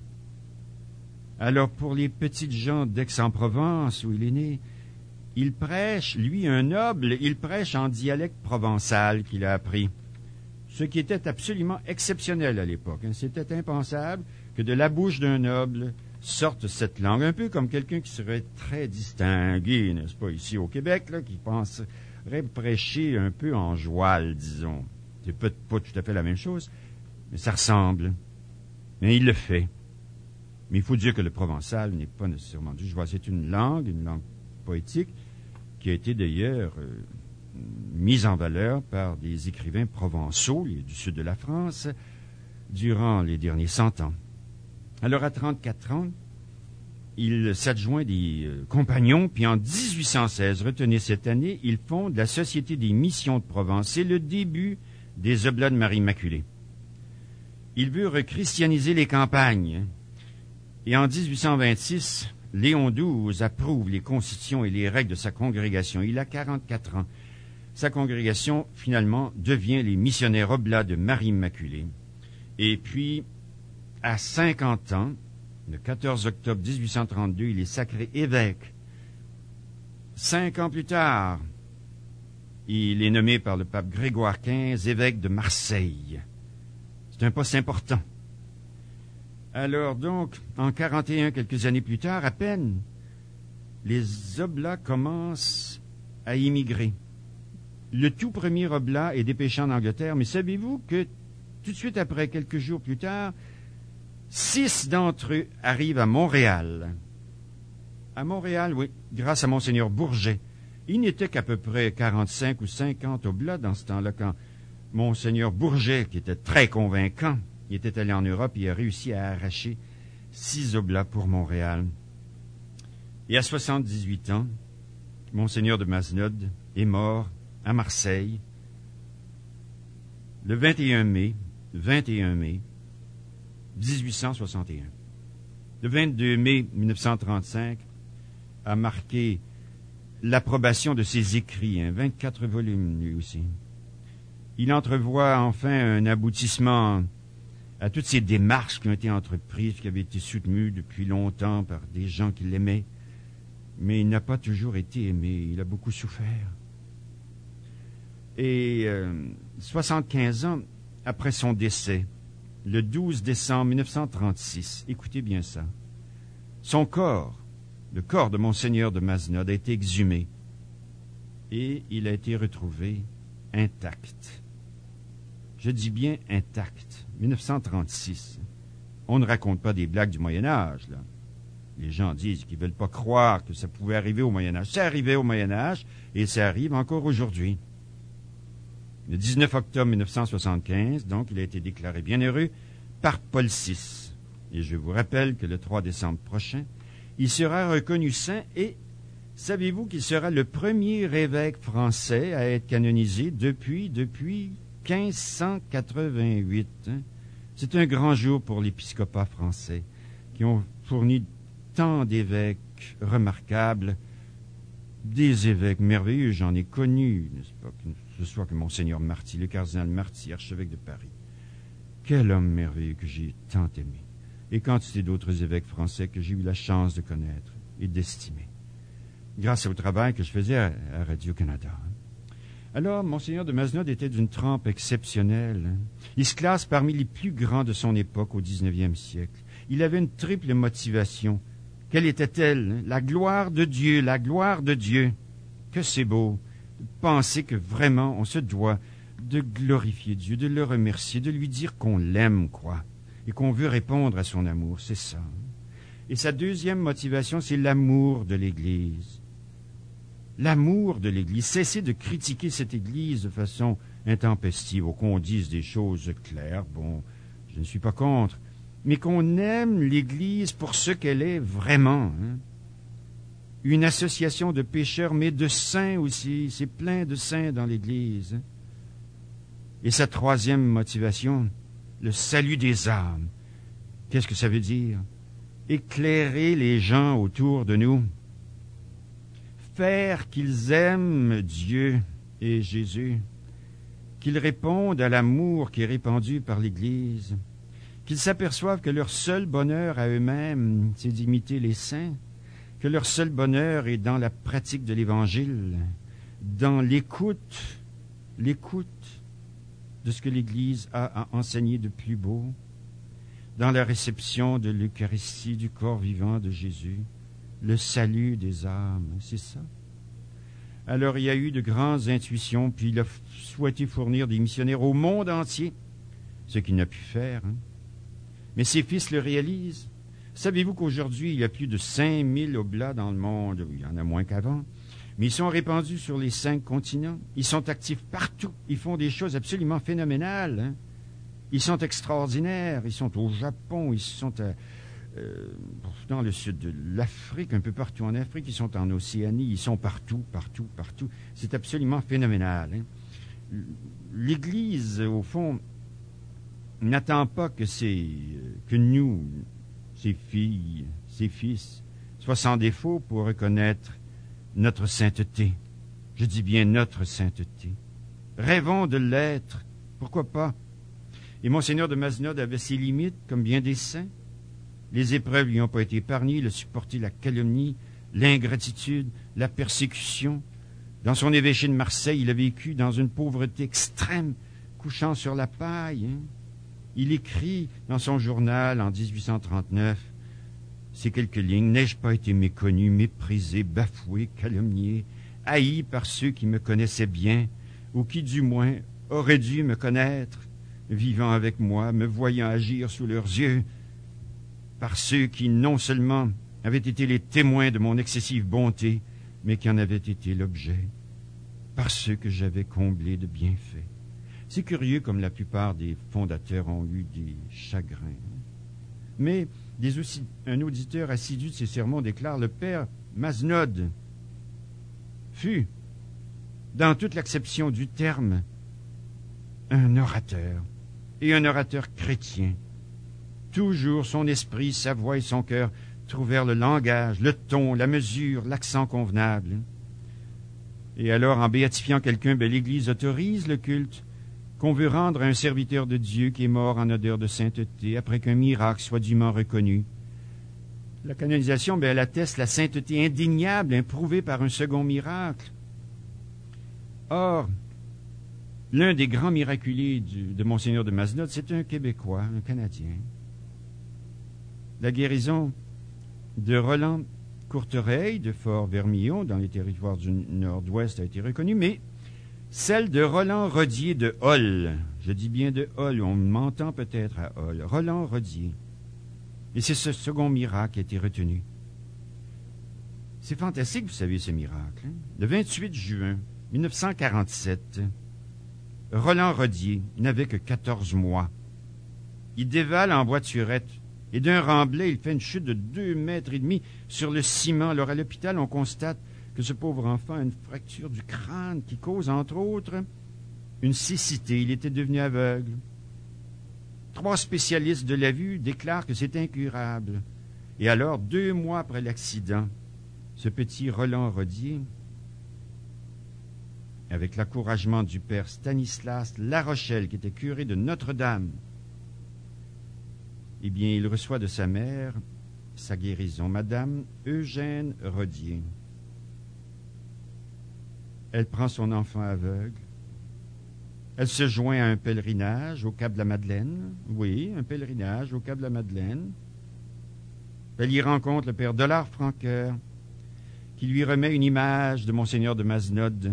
Alors pour les petites gens d'Aix-en-Provence où il est né, il prêche, lui un noble, il prêche en dialecte provençal qu'il a appris. Ce qui était absolument exceptionnel à l'époque. C'était impensable que de la bouche d'un noble sorte cette langue, un peu comme quelqu'un qui serait très distingué, n'est-ce pas, ici au Québec, là, qui penserait prêcher un peu en joual, disons. C'est pas tout à fait la même chose, mais ça ressemble. Mais il le fait. Mais il faut dire que le provençal n'est pas nécessairement du joual. C'est une langue poétique, qui a été d'ailleurs mise en valeur par des écrivains provençaux du sud de la France durant les derniers 100 ans. Alors à 34 ans, il s'adjoint des compagnons, puis en 1816, retenez cette année, il fonde la Société des Missions de Provence. C'est le début des Oblats de Marie Immaculée. Il veut rechristianiser les campagnes. Et en 1826, Léon XII approuve les constitutions et les règles de sa congrégation. Il a 44 ans. Sa congrégation, finalement, devient les missionnaires Oblats de Marie Immaculée. Et puis, à 50 ans, le 14 octobre 1832, il est sacré évêque. 5 ans plus tard, il est nommé par le pape Grégoire XV évêque de Marseille. C'est un poste important. Alors donc, en 41, quelques années plus tard, à peine, les Oblats commencent à immigrer. Le tout premier Oblat est dépêché en Angleterre, mais savez-vous que tout de suite après, quelques jours plus tard, 6 d'entre eux arrivent à Montréal. À Montréal, oui, grâce à Monseigneur Bourget. Il n'était qu'à peu près 45 ou 50 oblats dans ce temps-là, quand Monseigneur Bourget, qui était très convaincant, il était allé en Europe et a réussi à arracher 6 oblats pour Montréal. Et à 78 ans, Monseigneur de Masnod est mort à Marseille le 21 mai 1861. Le 22 mai 1935 a marqué l'approbation de ses écrits, 24 volumes lui aussi. Il entrevoit enfin un aboutissement à toutes ces démarches qui ont été entreprises, qui avaient été soutenues depuis longtemps par des gens qui l'aimaient. Mais il n'a pas toujours été aimé, il a beaucoup souffert. Et 75 ans après son décès, le 12 décembre 1936, écoutez bien ça, son corps, le corps de Monseigneur de Masnod, a été exhumé et il a été retrouvé intact. Je dis bien intact. 1936. On ne raconte pas des blagues du Moyen-Âge, là. Les gens disent qu'ils ne veulent pas croire que ça pouvait arriver au Moyen-Âge. Ça arrivait au Moyen-Âge et ça arrive encore aujourd'hui. Le 19 octobre 1975, donc, il a été déclaré bienheureux par Paul VI. Et je vous rappelle que le 3 décembre prochain, il sera reconnu saint et savez-vous qu'il sera le premier évêque français à être canonisé depuis 1588. C'est un grand jour pour l'épiscopat français qui ont fourni tant d'évêques remarquables, des évêques merveilleux, j'en ai connu, n'est-ce pas, que ce soit que Monseigneur Marty, le cardinal Marty, archevêque de Paris. Quel homme merveilleux que j'ai tant aimé, et quantité d'autres évêques français que j'ai eu la chance de connaître et d'estimer, grâce au travail que je faisais à Radio-Canada. Alors, Monseigneur de Masnod était d'une trempe exceptionnelle. Il se classe parmi les plus grands de son époque au 19e siècle. Il avait une triple motivation. Quelle était-elle? La gloire de Dieu, la gloire de Dieu. Que c'est beau de penser que vraiment on se doit de glorifier Dieu, de le remercier, de lui dire qu'on l'aime, quoi, et qu'on veut répondre à son amour, c'est ça. Et sa deuxième motivation, c'est l'amour de l'Église. L'amour de l'Église. Cessez de critiquer cette Église de façon intempestive, ou qu'on dise des choses claires. Bon, je ne suis pas contre. Mais qu'on aime l'Église pour ce qu'elle est vraiment. Une association de pécheurs, mais de saints aussi. C'est plein de saints dans l'Église. Et sa troisième motivation, le salut des âmes. Qu'est-ce que ça veut dire? Éclairer les gens autour de nous. Faire qu'ils aiment Dieu et Jésus. Qu'ils répondent à l'amour qui est répandu par l'Église. Qu'ils s'aperçoivent que leur seul bonheur à eux-mêmes, c'est d'imiter les saints, que leur seul bonheur est dans la pratique de l'Évangile, dans l'écoute de ce que l'Église a à enseigner de plus beau, dans la réception de l'Eucharistie du corps vivant de Jésus, le salut des âmes, c'est ça. Alors il y a eu de grandes intuitions, puis il a souhaité fournir des missionnaires au monde entier, ce qu'il n'a pu faire, Mais ses fils le réalisent. Savez-vous qu'aujourd'hui, il y a plus de 5000 oblats dans le monde? Il y en a moins qu'avant. Mais ils sont répandus sur les 5 continents. Ils sont actifs partout. Ils font des choses absolument phénoménales. Ils sont extraordinaires. Ils sont au Japon. Ils sont dans le sud de l'Afrique, un peu partout en Afrique. Ils sont en Océanie. Ils sont partout. C'est absolument phénoménal. L'Église, au fond, n'attend pas que nous, ses filles, ses fils, soient sans défaut pour reconnaître notre sainteté. Je dis bien notre sainteté. Rêvons de l'être. Pourquoi pas? Et Monseigneur de Masnod avait ses limites, comme bien des saints. Les épreuves lui ont pas été épargnées. Il a supporté la calomnie, l'ingratitude, la persécution. Dans son évêché de Marseille, il a vécu dans une pauvreté extrême, couchant sur la paille. Il écrit dans son journal en 1839 ces quelques lignes. « N'ai-je pas été méconnu, méprisé, bafoué, calomnié, haï par ceux qui me connaissaient bien, ou qui, du moins, auraient dû me connaître, vivant avec moi, me voyant agir sous leurs yeux, par ceux qui, non seulement, avaient été les témoins de mon excessive bonté, mais qui en avait été l'objet par ceux que j'avais comblés de bienfaits. C'est curieux comme la plupart des fondateurs ont eu des chagrins. Mais un auditeur assidu de ces sermons déclare: le père Masnod fut, dans toute l'acception du terme, un orateur, et un orateur chrétien. Toujours son esprit, sa voix et son cœur trouvèrent le langage, le ton, la mesure, l'accent convenable. Et alors, en béatifiant quelqu'un, l'Église autorise le culte qu'on veut rendre à un serviteur de Dieu qui est mort en odeur de sainteté, après qu'un miracle soit dûment reconnu. La canonisation, elle atteste la sainteté indéniable improuvée par un second miracle. Or, l'un des grands miraculés de Monseigneur de Masnod, c'est un Québécois, un Canadien. La guérison de Roland Courtereille de Fort-Vermillon, dans les territoires du Nord-Ouest, a été reconnue, mais celle de Roland Rodier de Hall, je dis bien de Hall, on m'entend peut-être à Hall, Roland Rodier. Et c'est ce second miracle qui a été retenu. C'est fantastique, vous savez, ce miracle. Le 28 juin 1947, Roland Rodier n'avait que 14 mois. Il dévale en voiturette, et d'un remblai, il fait une chute de 2,5 mètres sur le ciment. Alors, à l'hôpital, on constate que ce pauvre enfant a une fracture du crâne qui cause, entre autres, une cécité. Il était devenu aveugle. 3 spécialistes de la vue déclarent que c'est incurable. Et alors, 2 mois après l'accident, ce petit Roland Rodier, avec l'encouragement du père Stanislas Larochelle, qui était curé de Notre-Dame, eh bien, il reçoit de sa mère sa guérison, Madame Eugène Rodier. Elle prend son enfant aveugle. Elle se joint à un pèlerinage au Cap de la Madeleine. Oui, un pèlerinage au Cap de la Madeleine. Elle y rencontre le père Dollard Franqueur, qui lui remet une image de Monseigneur de Masnod,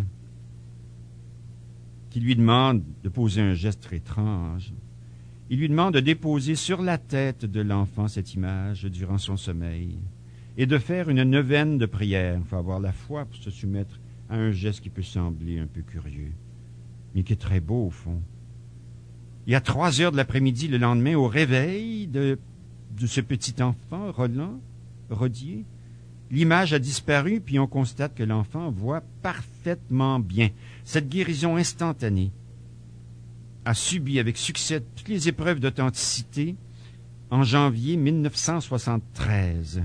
qui lui demande de poser un geste très étrange. Il lui demande de déposer sur la tête de l'enfant cette image durant son sommeil et de faire une neuvaine de prière. Il faut avoir la foi pour se soumettre à un geste qui peut sembler un peu curieux, mais qui est très beau au fond. Et à 3 heures de l'après-midi, le lendemain, au réveil de ce petit enfant, Roland Rodier, l'image a disparu, puis on constate que l'enfant voit parfaitement bien. Cette guérison instantanée a subi avec succès toutes les épreuves d'authenticité en janvier 1973.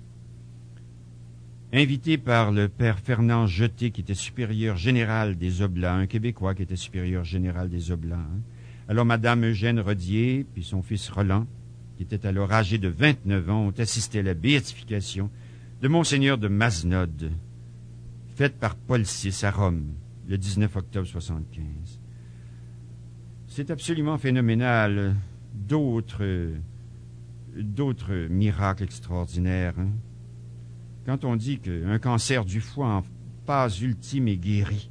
Invité par le père Fernand Jeté, qui était supérieur général des Oblats, un Québécois qui était supérieur général des Oblats. Alors Madame Eugène Rodier, puis son fils Roland, qui était alors âgé de 29 ans, ont assisté à la béatification de Monseigneur de Masnod, faite par Paul VI à Rome, le 19 octobre 1975. C'est absolument phénoménal. D'autres miracles extraordinaires. Quand on dit qu'un cancer du foie en phase ultime est guéri,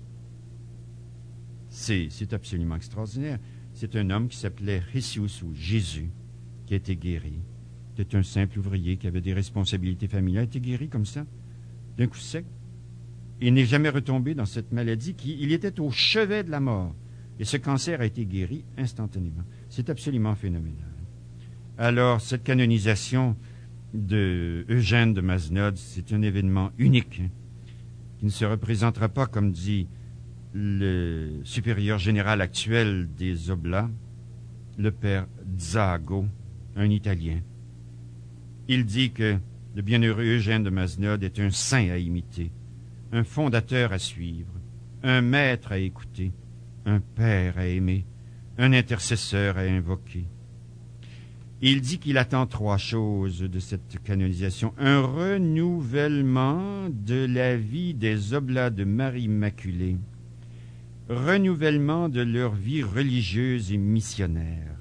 c'est absolument extraordinaire. C'est un homme qui s'appelait Jesus ou Jésus qui a été guéri. C'était un simple ouvrier qui avait des responsabilités familiales, a été guéri comme ça, d'un coup sec. Il n'est jamais retombé dans cette maladie il était au chevet de la mort. Et ce cancer a été guéri instantanément. C'est absolument phénoménal. Alors, cette canonisation de Eugène de Masnod, c'est un événement unique qui ne se représentera pas, comme dit le supérieur général actuel des Oblats, le père Zago, un Italien. Il dit que le bienheureux Eugène de Masnod est un saint à imiter, un fondateur à suivre, un maître à écouter, un père à aimer, un intercesseur à invoquer. Il dit qu'il attend 3 choses de cette canonisation. Un renouvellement de la vie des Oblats de Marie Immaculée, renouvellement de leur vie religieuse et missionnaire,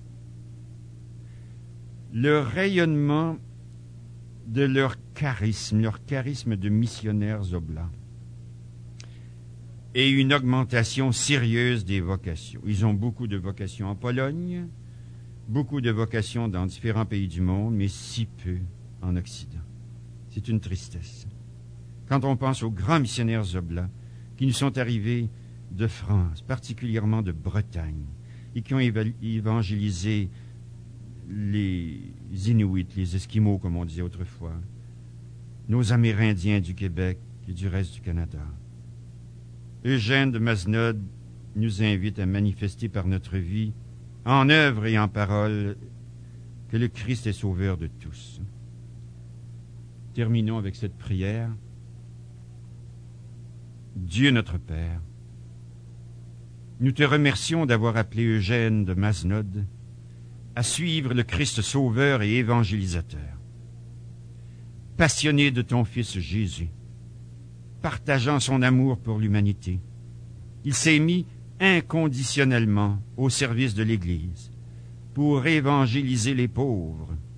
le rayonnement de leur charisme de missionnaires Oblats, et une augmentation sérieuse des vocations. Ils ont beaucoup de vocations en Pologne, beaucoup de vocations dans différents pays du monde, mais si peu en Occident. C'est une tristesse. quand on pense aux grands missionnaires oblats qui nous sont arrivés de France, particulièrement de Bretagne, et qui ont évangélisé les Inuits, les Esquimaux, comme on disait autrefois, nos Amérindiens du Québec et du reste du Canada. Eugène de Masnod nous invite à manifester par notre vie, en œuvre et en parole, que le Christ est sauveur de tous. Terminons avec cette prière. Dieu notre Père, nous te remercions d'avoir appelé Eugène de Masnod à suivre le Christ sauveur et évangélisateur. Passionné de ton Fils Jésus, partageant son amour pour l'humanité, il s'est mis inconditionnellement au service de l'Église pour évangéliser les pauvres,